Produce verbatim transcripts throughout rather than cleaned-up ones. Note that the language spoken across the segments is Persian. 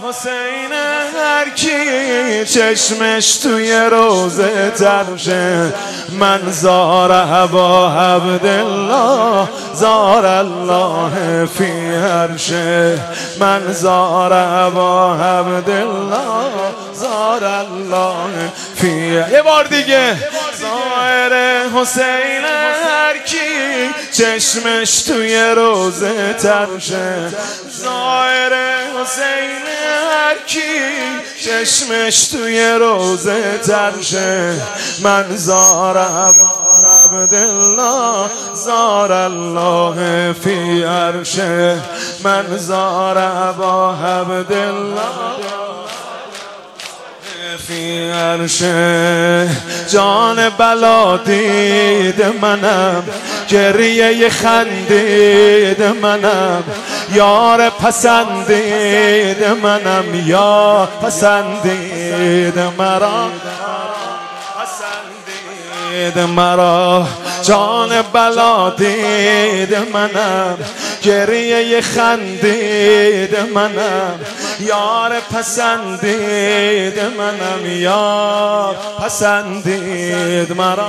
حسین هر کی چشمش توی روزه ترشه، من زار ابا عبدالله زار الله فی عرشه، من زار ابا عبدالله زار الله فی. یه بار دیگه زائر حسین هر کی چشمش توی روزه ترشه، زائر حسین هر کی چشمش توی روزه ترشه، من زار عبدالله زار الله فی عرشه، من زار ابا عبدالله فی عرشه. جان بلا دید منم، گریه خندید منم، یار پسندید منم، یا پسندید مرا، پسندید مرا. جان بلا دید منم، گریه خندید منم، یار پسندید منم، یار پسندید مرا،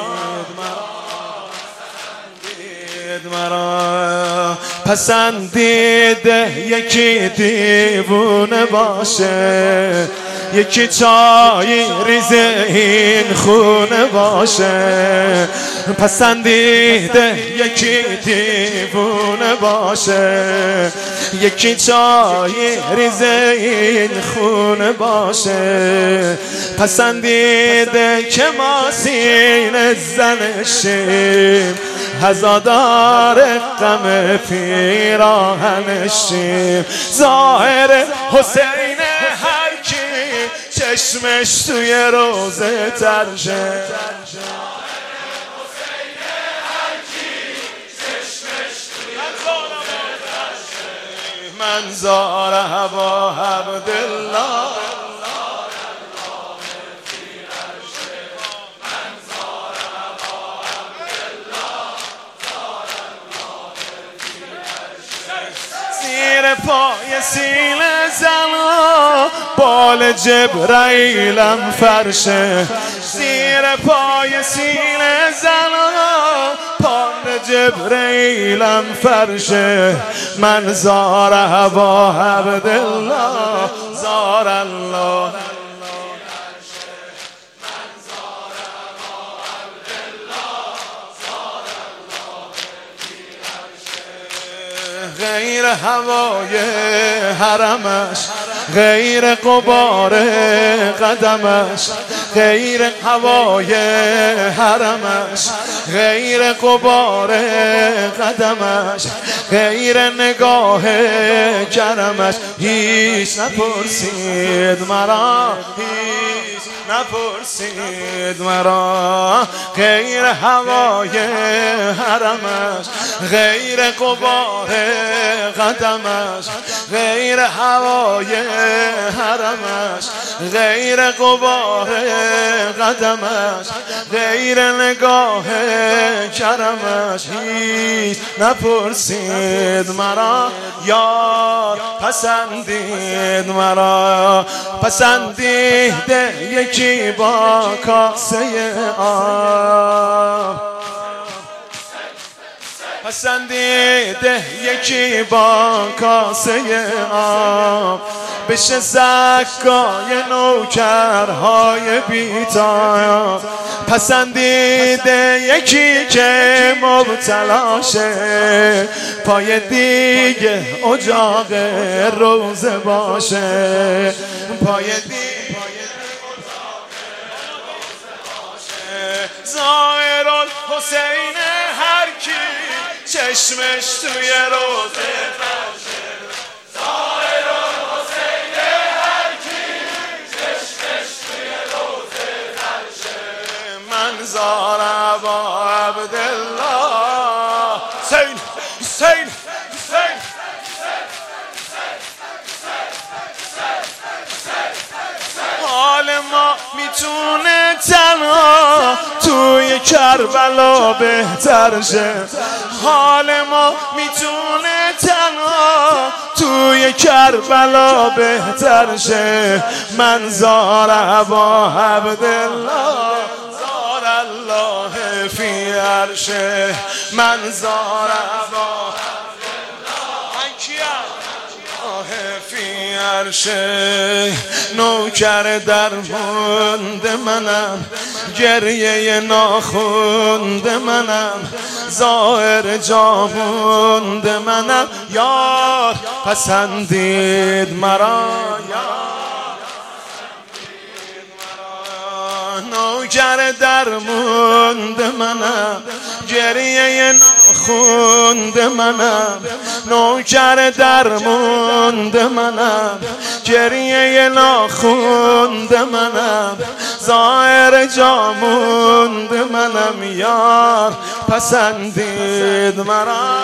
مرا پسندید. یکی دیوونه باشه، یکی چای ریز این خونه باشه، پسندیده یکی دیوونه باشه، یکی چای ریز این خونه باشه، پسندیده که ما سینه زنشیم، هزادار غم پیراهنشیم. ظاهر حسین هر کی چشمش توی روزه ترشه، من زار ابا عبدالله زیر پای سیل زنا، بال جبرائیلم فرشه، زیر پای سیل زنا، بال جبرائیلم فرشه، من زار ابا عبدالله زار الله. غیر هوای حرمش، غیر غبار قدمش، غیر هوای حرمش، غیر غبار قدمش، غیر نگاه کرمش، هیچ نپرسید مرا، هیچ نپرسید مرا. غیر هوای حرمش، غیر غبار قدمش، غیر هوای حرمش، غیر غبار قدمش، غیر نگاه کرمش، هیچ نپرسید مرا، یار پسندید مرا. پسندیده یکی با کاسه آب، پسندیده یکی با کاسه آب، بشه زکای نوکرهای بی‌تاب. پسندیده یکی که مبتلاشه، پای دیگه اجاق روزه باشه، پای دیگه ظاهر الحسین هر کی چشمش توی روزه ترشه، ظاهر الحسین هر کی چشمش توی روزه ترشه، من زار ابا عبدالله حسین حسین حسین حال ما میتونه تنها توی کربلا بهتر شه، حال ما میتونه تنها توی توی کربلا بهتر شه منظار ابا عبدالله زار الله فی عرشه منظار ابا فی عرشه نوکر درموند منم گریه ناخوند منم ظاهر جاموند منم یار پسندید مرا نوکر درموند منم گریه ناخوند منم نوکر درموند منم گریه ناخوند منم ظاهر جاموند منم یار پسندید مرا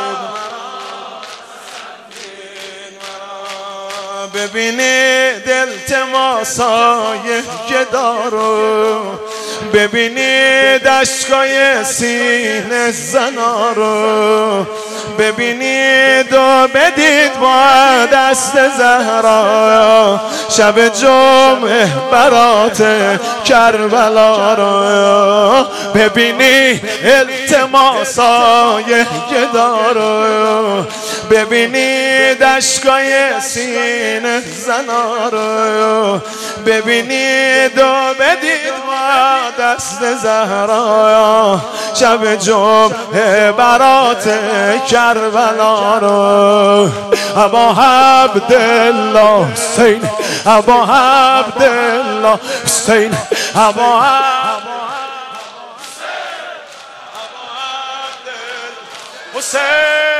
ببینید التماسای گدارو ببینید اشکای سینه زنا رو ببینید و بدید با دست زهرا شب جمعه برات کربلا رو ببینید التماسای گدا رو ببینید اشکای سینه زنا رو ببینید و بدید با دست زهرا شب جمعه برات کربلا رو ابا عبدالله حسین ابا عبدالله حسین ابا حسین